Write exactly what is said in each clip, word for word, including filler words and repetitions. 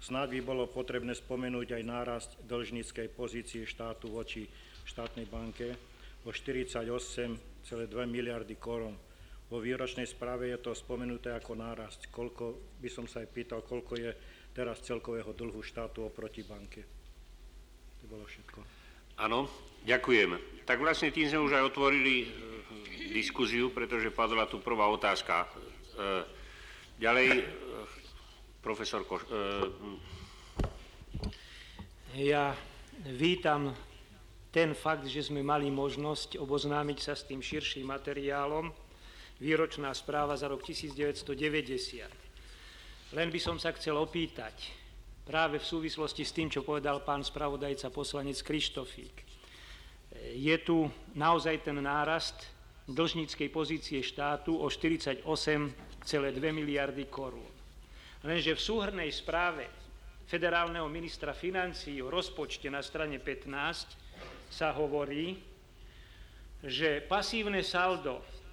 Snáď by bolo potrebné spomenúť aj nárast dlžníckej pozície štátu voči štátnej banke o štyridsaťosem celé dva miliardy korún. Vo výročnej správe je to spomenuté ako nárast. Koľko, by som sa aj pýtal, koľko je teraz celkového dlhu štátu oproti banke. To bolo všetko. Áno, ďakujem. Tak vlastne tým sme už aj otvorili e, diskuziu, pretože padla tu prvá otázka. E, ďalej, e, profesor Koš... E, ja vítam ten fakt, že sme mali možnosť oboznámiť sa s tým širším materiálom, výročná správa za rok devätnásťstodeväťdesiat. Len by som sa chcel opýtať, práve v súvislosti s tým, čo povedal pán spravodajca poslanec Krištofík. Je tu naozaj ten nárast dlžníckej pozície štátu o štyridsaťosem celé dva miliardy korún. Lenže v súhrnnej správe federálneho ministra financií o rozpočte na strane pätnásť sa hovorí, že pasívne saldo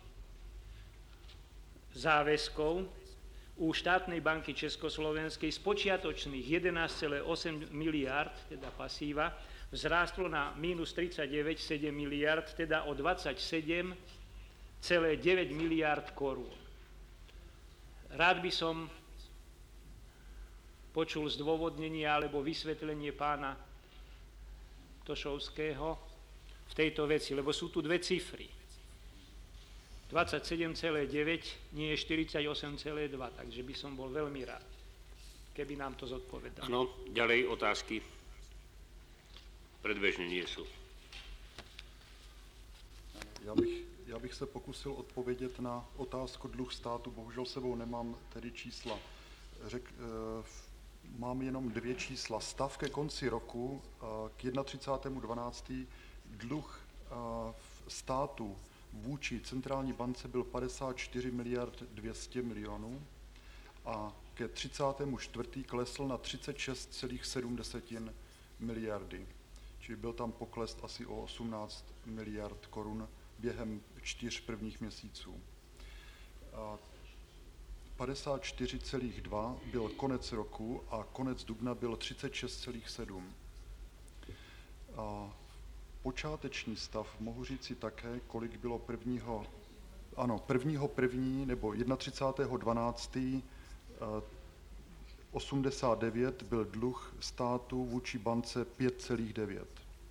záväzkov u štátnej banky Československej z počiatočných jedenásť celé osem miliárd, teda pasíva, vzrástlo na mínus tridsaťdeväť celé sedem miliárd, teda o dvadsaťsedem celé deväť miliárd korún. Rád by som počul zdôvodnenie alebo vysvetlenie pána Tošovského v tejto veci, lebo sú tu dve cifry. dvadsaťsedem celé deväť nie je štyridsaťosem celé dva, takže by som bol veľmi rád, keby nám to zodpovedal. Áno, ďalej otázky. Predbežne nie sú. Já bych, já bych se pokusil odpovědět na otázku dluh státu. Bohužel sebou nemám tedy čísla. Řek, e, mám jenom dvě čísla. Stav ke konci roku e, k třicátému prvnímu dvanáctému dluh e, státu vůči centrální bance byl padesát čtyři miliard dvě stě milionů a ke třicátému čtvrtému klesl na třicet šest celá sedm miliardy. Čili byl tam pokles asi o osmnáct miliard korun během čtyř prvních měsíců. A padesát čtyři celá dva byl konec roku a konec dubna byl třicet šest celá sedm. A počáteční stav mohu říci také, kolik bylo prvního, ano, prvního první nebo třicátého prvního dvanáctého osmdesát devět byl dluh státu vůči bance pět celá devět.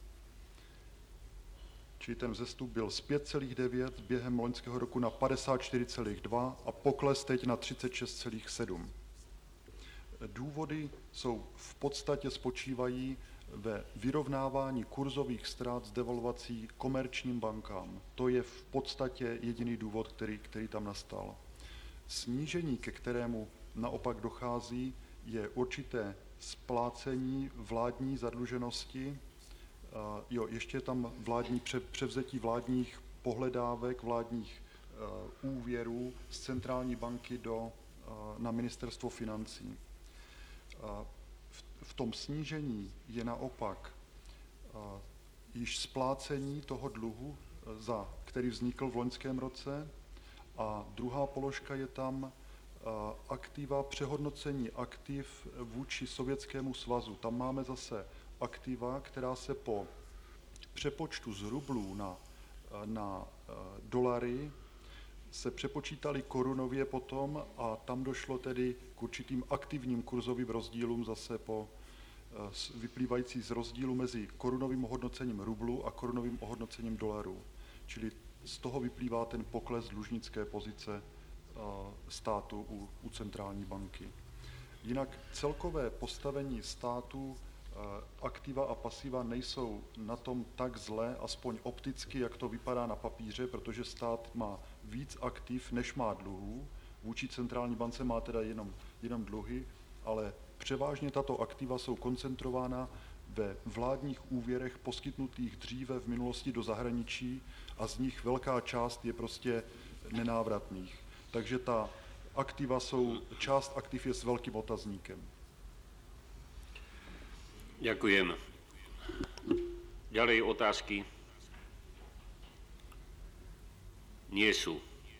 Čili ten vzestup byl z pět celá devět během loňského roku na padesát čtyři celá dva a pokles teď na třicet šest celá sedm. Důvody jsou v podstatě spočívají ve vyrovnávání kurzových ztrát z devalvací komerčním bankám. To je v podstatě jediný důvod, který, který tam nastal. Snížení, ke kterému naopak dochází, je určité splácení vládní zadluženosti. Uh, jo, ještě je tam vládní převzetí vládních pohledávek, vládních uh, úvěrů z centrální banky do, uh, na ministerstvo financí. Uh, V tom snížení je naopak uh, již splácení toho dluhu, za, který vznikl v loňském roce, a druhá položka je tam uh, aktiva, přehodnocení aktiv vůči Sovětskému svazu. Tam máme zase aktiva, která se po přepočtu z rublů na, na uh, dolary se přepočítali korunově potom a tam došlo tedy k určitým aktivním kurzovým rozdílům zase po vyplývající z rozdílu mezi korunovým ohodnocením rublu a korunovým ohodnocením dolarů. Čili z toho vyplývá ten pokles dlužnické pozice státu u, u centrální banky. Jinak celkové postavení státu, aktiva a pasiva nejsou na tom tak zlé, aspoň opticky, jak to vypadá na papíře, protože stát má víc aktiv, než má dluhů. Vůči centrální bance má teda jenom, jenom dluhy, ale převážně tato aktiva jsou koncentrována ve vládních úvěrech poskytnutých dříve v minulosti do zahraničí a z nich velká část je prostě nenávratných. Takže ta aktiva jsou, část aktiv je s velkým otazníkem. Ďakujem. Ďalej otázky? Nie sú.